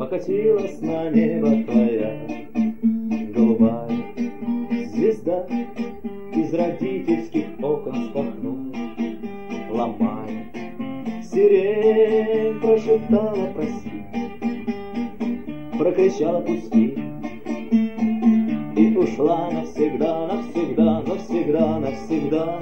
покатилась на небо твоя голубая звезда, из родительских окон спахнула, ломая. Сирень прошептала прости, прокричала пусти и ушла навсегда, навсегда, навсегда, навсегда.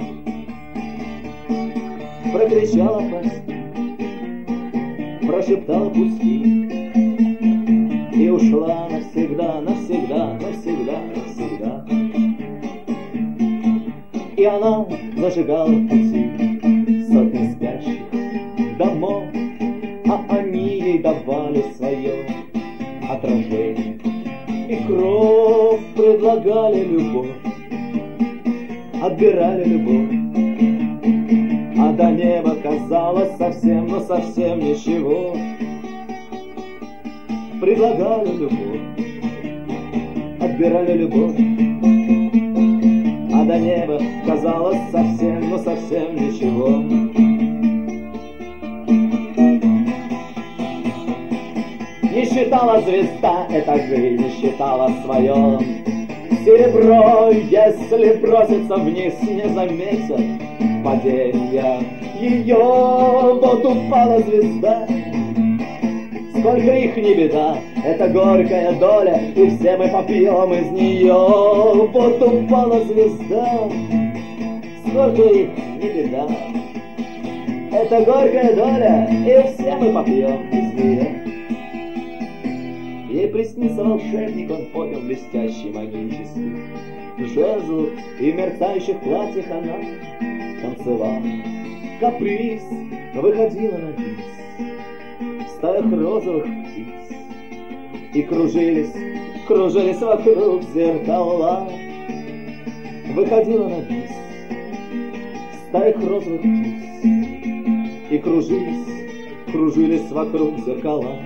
Прокричала прости, прошептала пусти и ушла навсегда, навсегда, навсегда, навсегда. И она зажигала в пути сотни спящих домов, а они ей давали свое отражение и кровь, предлагали любовь, отбирали любовь, а до неба казалось совсем, но совсем ничего. Предлагали любовь, отбирали любовь, а до неба казалось совсем, но совсем ничего. Не считала звезда этажи, не считала свое серебро, если бросится вниз, не заметят падения ее. Вот упала звезда, сколько их не беда, это горькая доля, и все мы попьем из нее. Вот упала звезда, сколько их не беда, это горькая доля, и все мы попьем из нее. Ей приснился волшебник, он поднял блестящий магический жезл, и в мерцающих платьях она танцевала каприз, выходила на бис в стаях розовых птиц, и кружились, кружились вокруг зеркала. Выходила на бис в стаях розовых птиц, и кружились, кружились вокруг зеркала.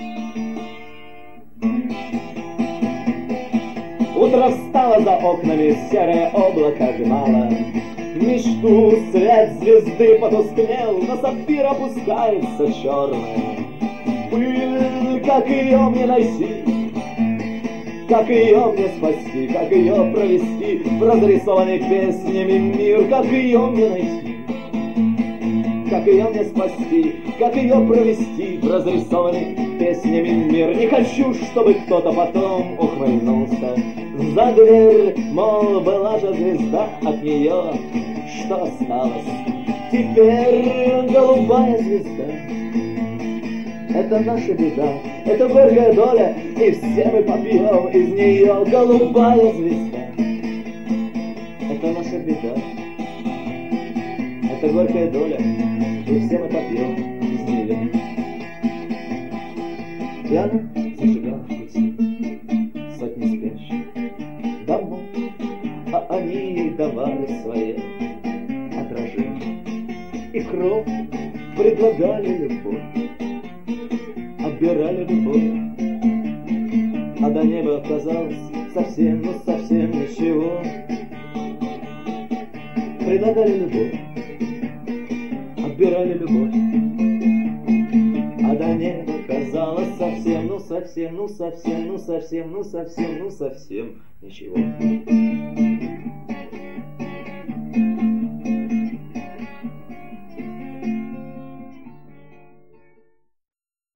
Утро встало за окнами, серое облако гнало мечту, свет звезды потускнел, на сапфир опускается черная пыль. Как ее мне найти, как ее мне спасти, как ее провести в разрисованный песнями мир? Как ее мне найти, как ее мне спасти, как ее провести в разрисованный песнями мир? Не хочу, чтобы кто-то потом ухмыльнулся за дверь, мол, была же звезда, от нее что осталось теперь? Голубая звезда, это наша беда, это горькая доля, и все мы попьем из нее. Голубая звезда, это наша беда, это горькая доля, и все мы попьем из нее. И она зажигала в пути сотни спящих домов, а они ей давали свои отражения и кровь, предлагали любовь, отбирали любовь, а до неба оказалось совсем, ну совсем ничего. Предлагали любовь, отбирали любовь, а до неба казалось совсем, ну совсем, ну совсем, ну совсем, ну совсем, ну совсем ничего.